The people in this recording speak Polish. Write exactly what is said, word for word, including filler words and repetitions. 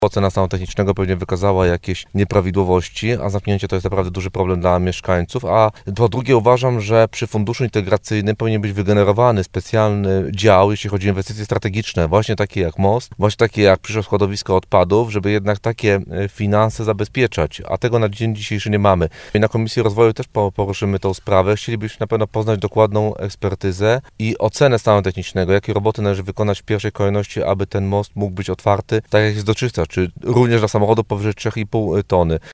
Ocena stanu technicznego pewnie wykazała jakieś nieprawidłowości, a zamknięcie to jest naprawdę duży problem dla mieszkańców. A po drugie uważam, że przy funduszu integracyjnym powinien być wygenerowany specjalny dział, jeśli chodzi o inwestycje strategiczne, właśnie takie jak most, właśnie takie jak przyszłe składowisko odpadów, żeby jednak takie finanse zabezpieczać, a tego na dzień dzisiejszy nie mamy. I na Komisji Rozwoju też poruszymy tą sprawę. Chcielibyśmy na pewno poznać dokładną ekspertyzę i ocenę stanu technicznego, jakie roboty należy wykonać w pierwszej kolejności, aby ten most mógł być otwarty, tak jak jest dotychczas, czy również dla samochodu powyżej trzy i pół tony.